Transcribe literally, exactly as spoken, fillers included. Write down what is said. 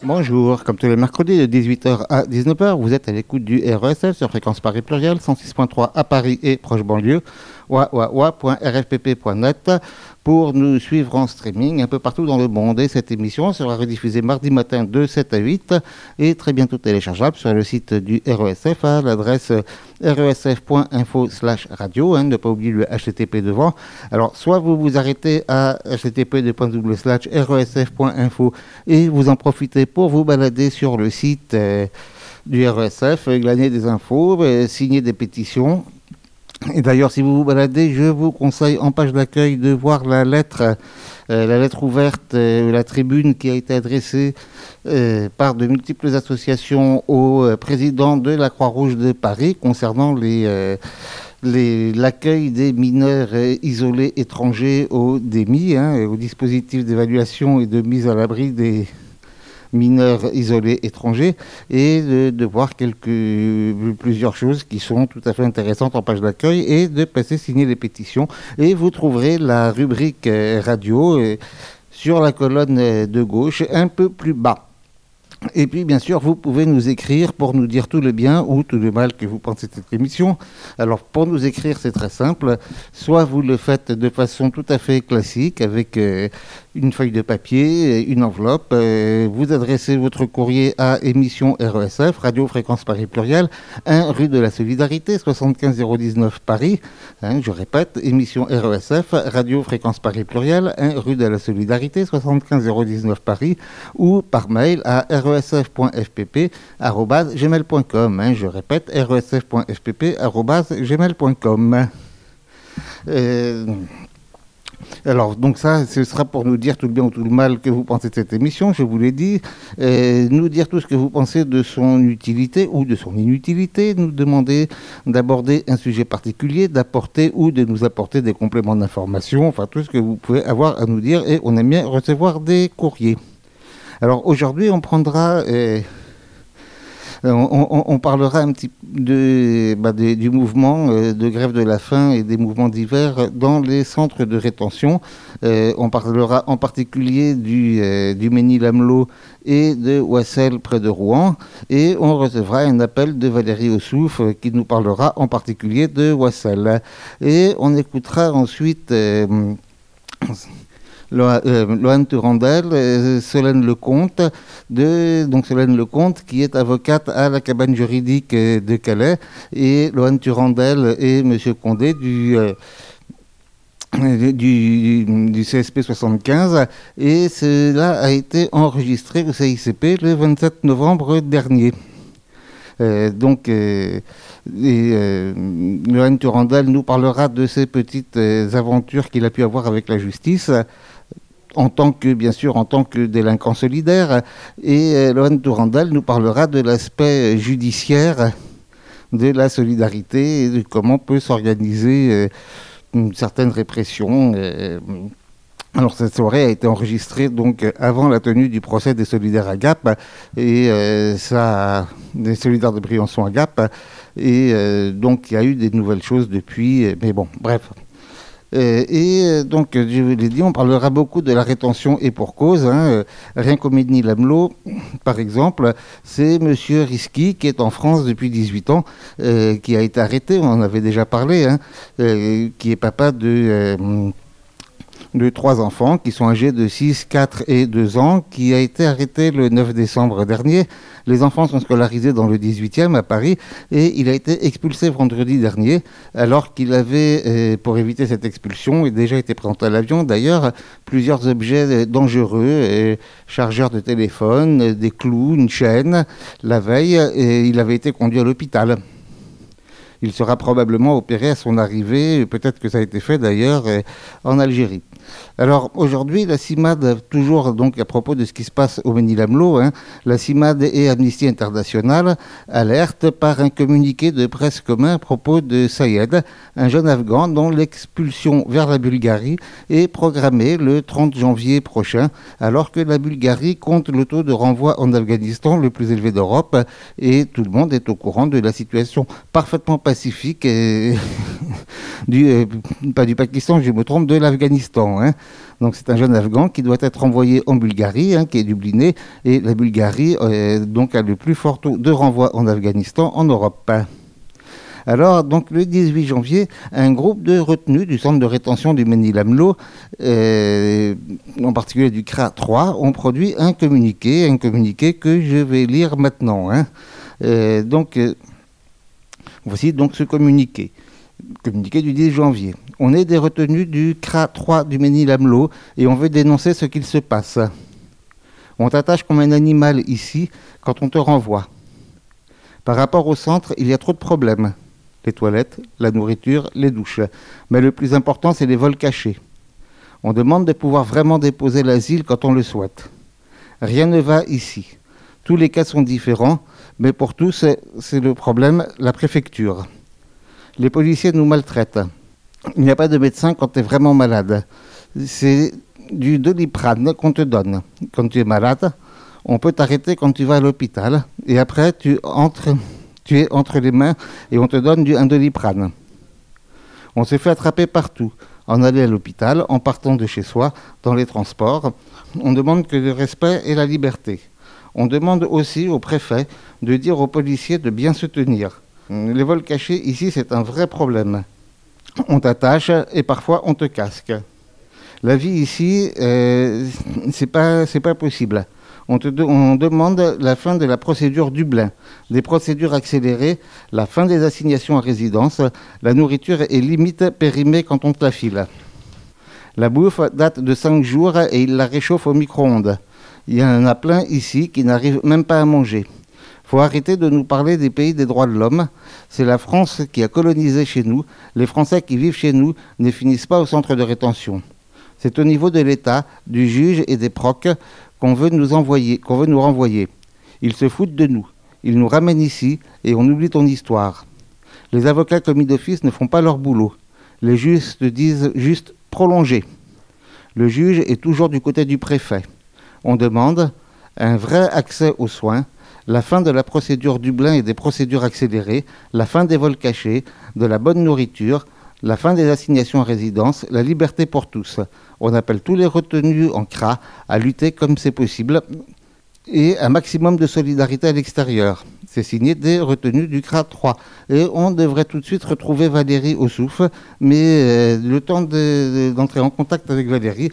Bonjour, comme tous les mercredis de dix-huit heures à dix-neuf heures, vous êtes à l'écoute du R E S F sur Fréquence Paris Pluriel, cent six point trois à Paris et proche banlieue, wa wa wa point r f p p point net pour nous suivre en streaming un peu partout dans le monde. Et cette émission sera rediffusée mardi matin de sept à huit et très bientôt téléchargeable sur le site du R E S F à l'adresse r e s f point info slash radio, hein, ne pas oublier le H T T P devant. Alors, soit vous vous arrêtez à h t t p slash r e s f point info et vous en profitez pour vous balader sur le site euh, du R E S F, glaner des infos, euh, signer des pétitions. Et d'ailleurs, si vous vous baladez, je vous conseille en page d'accueil de voir la lettre, euh, la lettre ouverte, euh, la tribune qui a été adressée euh, par de multiples associations au euh, président de la Croix-Rouge de Paris concernant les, euh, les, l'accueil des mineurs euh, isolés étrangers au D M I, hein, au dispositif d'évaluation et de mise à l'abri des mineurs isolés étrangers, et de, de voir quelques, plusieurs choses qui sont tout à fait intéressantes en page d'accueil et de passer signer les pétitions. Et vous trouverez la rubrique euh, radio euh, sur la colonne euh, de gauche un peu plus bas. Et puis, bien sûr, vous pouvez nous écrire pour nous dire tout le bien ou tout le mal que vous pensez de cette émission. Alors, pour nous écrire, c'est très simple. Soit vous le faites de façon tout à fait classique, avec euh, une feuille de papier, une enveloppe. Euh, vous adressez votre courrier à émission R E S F, Radio Fréquence Paris Pluriel, un rue de la Solidarité, soixante-quinze zéro dix-neuf Paris. Hein, je répète, émission R E S F, Radio Fréquence Paris Pluriel, un rue de la Solidarité, soixante-quinze zéro dix-neuf Paris, ou par mail à r e s f point f p p arobase gmail point com. Hein, je répète, r e s f point f p p arobase gmail point com. Euh... Alors, donc ça, ce sera pour nous dire tout le bien ou tout le mal que vous pensez de cette émission, je vous l'ai dit, euh, nous dire tout ce que vous pensez de son utilité ou de son inutilité, nous demander d'aborder un sujet particulier, d'apporter ou de nous apporter des compléments d'information, enfin tout ce que vous pouvez avoir à nous dire, et on aime bien recevoir des courriers. Alors aujourd'hui, on prendra... Euh, On, on, on parlera un petit peu de, bah de, du mouvement euh, de grève de la faim et des mouvements divers dans les centres de rétention. Euh, on parlera en particulier du, euh, du Mesnil-Amelot et de Ouassel près de Rouen. Et on recevra un appel de Valérie Ossouf euh, qui nous parlera en particulier de Ouassel. Et on écoutera ensuite... Euh, Loane Turandel, euh, Solène Lecomte, de, donc Solène Lecomte qui est avocate à la cabane juridique euh, de Calais, et Loane Turandel et M. Condé du, euh, du, du C S P soixante-quinze, et cela a été enregistré au C I C P le vingt-sept novembre dernier. Euh, donc, euh, et, euh, Loane Turandel nous parlera de ces petites euh, aventures qu'il a pu avoir avec la justice, en tant que, bien sûr, en tant que délinquant solidaire. Et euh, Loane Turandel nous parlera de l'aspect judiciaire de la solidarité et de comment peut s'organiser euh, une certaine répression. Euh, Alors, cette soirée a été enregistrée donc avant la tenue du procès des solidaires à Gap, et euh, ça, des solidaires de Briançon à Gap, et euh, donc il y a eu des nouvelles choses depuis, mais bon, bref. Euh, et donc, je vous l'ai dit, on parlera beaucoup de la rétention et pour cause. Hein. Rien qu'au Mesnil-Amelot, par exemple, c'est M. Risky, qui est en France depuis dix-huit ans, euh, qui a été arrêté, on en avait déjà parlé, hein, euh, qui est papa de... Euh, de trois enfants qui sont âgés de six, quatre et deux ans, qui a été arrêté le neuf décembre dernier. Les enfants sont scolarisés dans le dix-huitième à Paris, et il a été expulsé vendredi dernier, alors qu'il avait, euh, pour éviter cette expulsion, et déjà été présenté à l'avion d'ailleurs, plusieurs objets dangereux, euh, chargeurs de téléphone, euh, des clous, une chaîne, la veille, et il avait été conduit à l'hôpital. Il sera probablement opéré à son arrivée, peut-être que ça a été fait d'ailleurs euh, en Algérie. Alors aujourd'hui, la CIMAD, toujours donc à propos de ce qui se passe au Mesnil-Amelot, hein, la CIMAD et Amnesty International alertent par un communiqué de presse commun à propos de Sayed, un jeune Afghan dont l'expulsion vers la Bulgarie est programmée le trente janvier prochain, alors que la Bulgarie compte le taux de renvoi en Afghanistan le plus élevé d'Europe, et tout le monde est au courant de la situation parfaitement pacifique et du, euh, pas du Pakistan, je me trompe, de l'Afghanistan. Afghan. Hein. Donc c'est un jeune Afghan qui doit être envoyé en Bulgarie, hein, qui est dubliné, et la Bulgarie euh, donc, a le plus fort taux de renvoi en Afghanistan en Europe. Alors, donc, le dix-huit janvier, un groupe de retenus du centre de rétention du Mesnil-Amelot, euh, en particulier du C R A trois, ont produit un communiqué, un communiqué que je vais lire maintenant. Hein. Euh, donc, euh, voici donc ce communiqué. Communiqué du dix janvier. On est des retenus du C R A trois du Mesnil-Amelot et on veut dénoncer ce qu'il se passe. On t'attache comme un animal ici quand on te renvoie. Par rapport au centre, il y a trop de problèmes. Les toilettes, la nourriture, les douches. Mais le plus important, c'est les vols cachés. On demande de pouvoir vraiment déposer l'asile quand on le souhaite. Rien ne va ici. Tous les cas sont différents, mais pour tous, c'est, c'est le problème, la préfecture. Les policiers nous maltraitent. Il n'y a pas de médecin quand tu es vraiment malade. C'est du Doliprane qu'on te donne. Quand tu es malade, on peut t'arrêter quand tu vas à l'hôpital. Et après, tu, entres, tu es entre les mains et on te donne du, un Doliprane. On se fait attraper partout. En allant à l'hôpital, en partant de chez soi, dans les transports. On demande que le respect et la liberté. On demande aussi au préfet de dire aux policiers de bien se tenir. Les vols cachés, ici, c'est un vrai problème. On t'attache et parfois on te casque. La vie ici, euh, c'est pas, c'est pas possible. On, te de, on demande la fin de la procédure Dublin, des procédures accélérées, la fin des assignations à résidence. La nourriture est limite périmée quand on te la file. La bouffe date de cinq jours et il la réchauffe au micro-ondes. Il y en a plein ici qui n'arrivent même pas à manger. Il faut arrêter de nous parler des pays des droits de l'homme. C'est la France qui a colonisé chez nous. Les Français qui vivent chez nous ne finissent pas au centre de rétention. C'est au niveau de l'État, du juge et des procs qu'on veut nous envoyer, qu'on veut nous renvoyer. Ils se foutent de nous. Ils nous ramènent ici et on oublie ton histoire. Les avocats commis d'office ne font pas leur boulot. Les juges te disent juste prolonger. Le juge est toujours du côté du préfet. On demande un vrai accès aux soins, la fin de la procédure Dublin et des procédures accélérées, la fin des vols cachés, de la bonne nourriture, la fin des assignations à résidence, la liberté pour tous. On appelle tous les retenus en C R A à lutter comme c'est possible et un maximum de solidarité à l'extérieur. C'est signé des retenus du C R A trois. Et on devrait tout de suite retrouver Valérie Ossouf, mais euh, le temps de, de, d'entrer en contact avec Valérie,